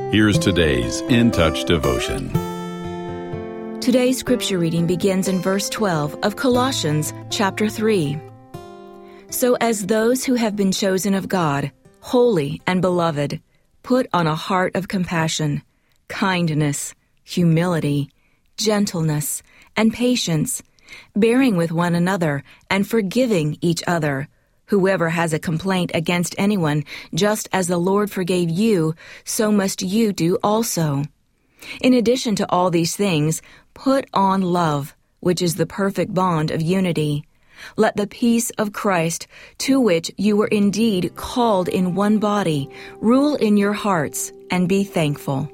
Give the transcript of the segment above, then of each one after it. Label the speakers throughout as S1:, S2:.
S1: Here's today's In Touch devotion.
S2: Today's scripture reading begins in verse 12 of Colossians chapter 3. So as those who have been chosen of God, holy and beloved, put on a heart of compassion, kindness, humility, gentleness, and patience, bearing with one another and forgiving each other. Whoever has a complaint against anyone, just as the Lord forgave you, so must you do also. In addition to all these things, put on love, which is the perfect bond of unity. Let the peace of Christ, to which you were indeed called in one body, rule in your hearts, and be thankful.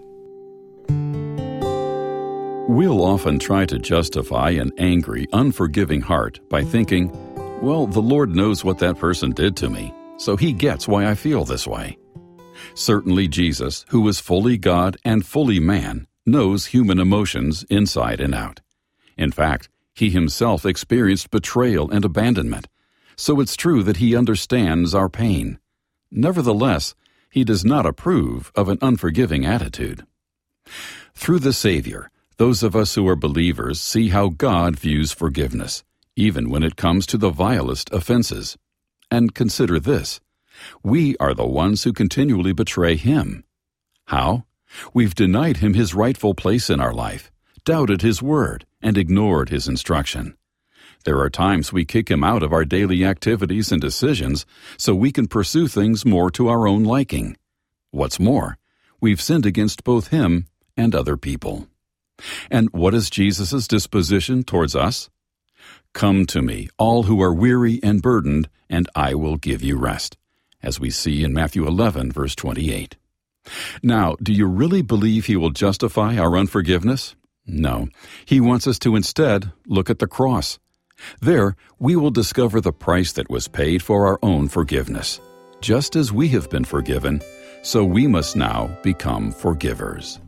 S1: We'll often try to justify an angry, unforgiving heart by thinking, well, the Lord knows what that person did to me, so He gets why I feel this way. Certainly Jesus, who is fully God and fully man, knows human emotions inside and out. In fact, He Himself experienced betrayal and abandonment, so it's true that He understands our pain. Nevertheless, He does not approve of an unforgiving attitude. Through the Savior, those of us who are believers see how God views forgiveness, even when it comes to the vilest offenses. And consider this: we are the ones who continually betray Him. How? We've denied Him His rightful place in our life, doubted His word, and ignored His instruction. There are times we kick Him out of our daily activities and decisions so we can pursue things more to our own liking. What's more, we've sinned against both Him and other people. And what is Jesus' disposition towards us? Come to me, all who are weary and burdened, and I will give you rest, as we see in Matthew 11, verse 28. Now, do you really believe He will justify our unforgiveness? No. He wants us to instead look at the cross. There, we will discover the price that was paid for our own forgiveness. Just as we have been forgiven, so we must now become forgivers.